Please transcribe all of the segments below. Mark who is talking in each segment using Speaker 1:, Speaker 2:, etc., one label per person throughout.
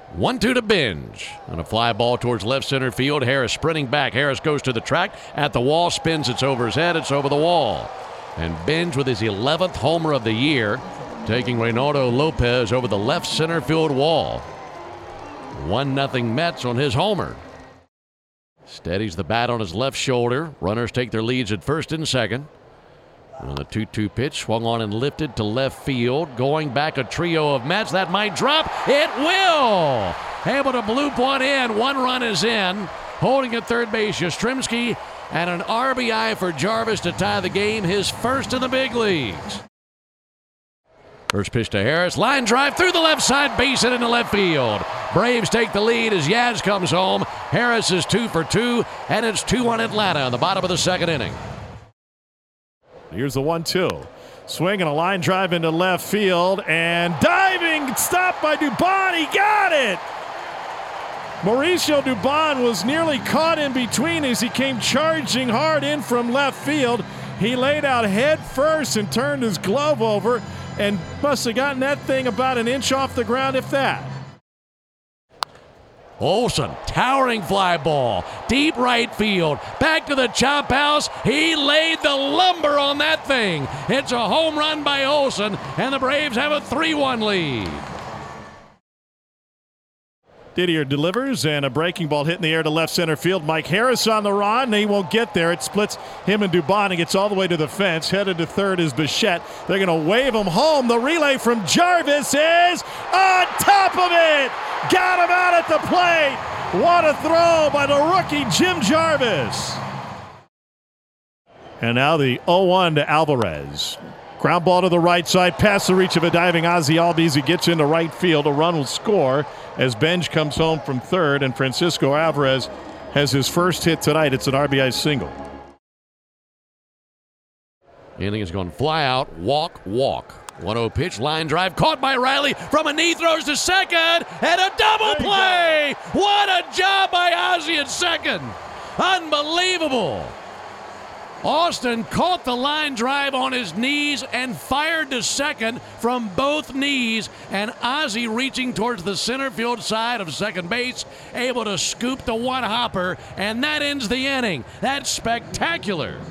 Speaker 1: 1-2 to Binge. On a fly ball towards left center field. Harris sprinting back. Harris goes to the track. At the wall. Spins. It's over his head. It's over the wall. And Binge with his 11th homer of the year, taking Reynaldo Lopez over the left center field wall. 1-0 Mets on his homer. Steadies the bat on his left shoulder. Runners take their leads at first and second. On the 2-2 pitch, swung on and lifted to left field. Going back, a trio of Mets. That might drop. It will! Able to bloop one in. One run is in. Holding at third base, Yastrzemski, and an RBI for Jarvis to tie the game, his first in the big leagues. First pitch to Harris. Line drive through the left side, base hit into left field. Braves take the lead as Yaz comes home. Harris is 2 for 2, and it's 2-1 Atlanta in the bottom of the second inning.
Speaker 2: Here's the 1-2. Swing and a line drive into left field, and diving, stopped by Dubon. He got it! Mauricio Dubon was nearly caught in between as he came charging hard in from left field. He laid out head first and turned his glove over and must have gotten that thing about an inch off the ground, if that.
Speaker 1: Olson, towering fly ball, deep right field, back to the chop house. He laid the lumber on that thing. It's a home run by Olson, and the Braves have a 3-1 lead.
Speaker 2: Didier delivers, and a breaking ball hit in the air to left center field. Mike Harris on the run, and he won't get there. It splits him and Dubon and gets all the way to the fence. Headed to third is Bichette. They're going to wave him home. The relay from Jarvis is on top of it. Got him out at the plate. What a throw by the rookie Jim Jarvis. And now the 0-1 to Alvarez. Ground ball to the right side, past the reach of a diving Ozzie Albies. He gets into right field. A run will score as Benj comes home from third, and Francisco Alvarez has his first hit tonight. It's an RBI single.
Speaker 1: Inning is going to fly out, walk. 1-0 pitch, line drive, caught by Riley from a knee, throws to second, and a double play! What a job by Ozzie at second! Unbelievable! Austin caught the line drive on his knees and fired to second from both knees, and Ozzie reaching towards the center field side of second base, able to scoop the one-hopper, and that ends the inning. That's spectacular.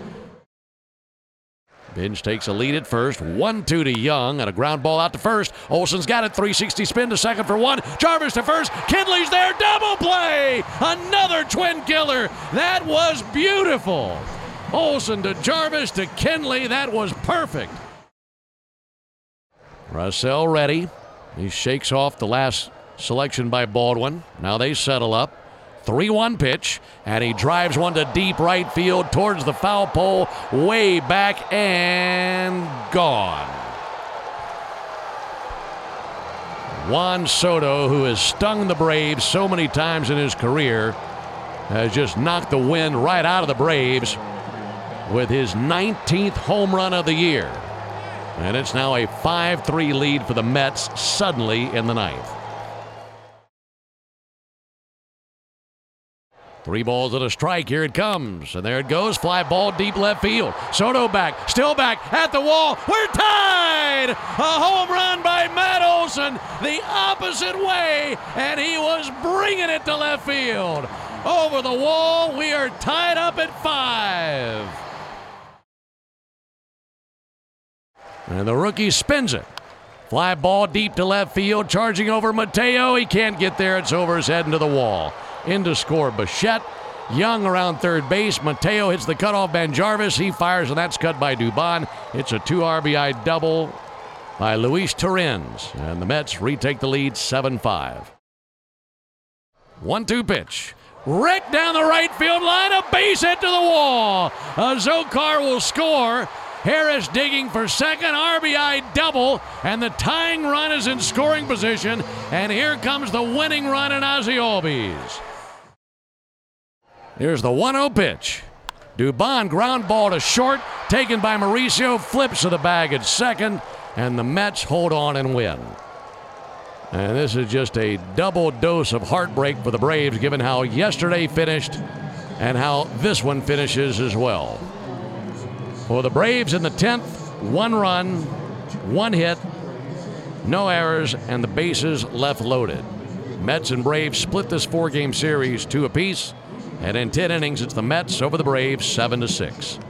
Speaker 1: Binge takes a lead at first, 1-2 to Young, and a ground ball out to first. Olson's got it, 360 spin to second for one. Jarvis to first, Kinley's there, double play! Another twin killer. That was beautiful. Olson to Jarvis to Kinley. That was perfect. Russell ready. He shakes off the last selection by Baldwin. Now they settle up. 3-1 pitch, and he drives one to deep right field towards the foul pole, way back and gone. Juan Soto, who has stung the Braves so many times in his career, has just knocked the wind right out of the Braves with his 19th home run of the year. And it's now a 5-3 lead for the Mets suddenly in the ninth. 3 balls and a strike. Here it comes. And there it goes. Fly ball deep left field. Soto back. Still back at the wall. We're tied! A home run by Matt Olson the opposite way. And he was bringing it to left field. Over the wall. We are tied up at 5. And the rookie spins it. Fly ball deep to left field. Charging over Mateo. He can't get there. It's over his head into the wall. In to score Bichette. Young around third base. Mateo hits the cutoff man Jarvis. He fires, and that's cut by Dubon. It's a 2 RBI double by Luis Torrens. And the Mets retake the lead 7-5. 1-2 pitch. Rick down the right field line. A base hit to the wall. Zokar will score. Harris digging for second, RBI double, and the tying run is in scoring position, and here comes the winning run in Ozzie Albies. Here's the 1-0 pitch. Dubon ground ball to short, taken by Mauricio, flips to the bag at second, and the Mets hold on and win. And this is just a double dose of heartbreak for the Braves, given how yesterday finished and how this one finishes as well. For the Braves in the 10th, 1 run, 1 hit, no errors, and the bases left loaded. Mets and Braves split this 4-game series 2 apiece. And in 10 innings, it's the Mets over the Braves 7-6.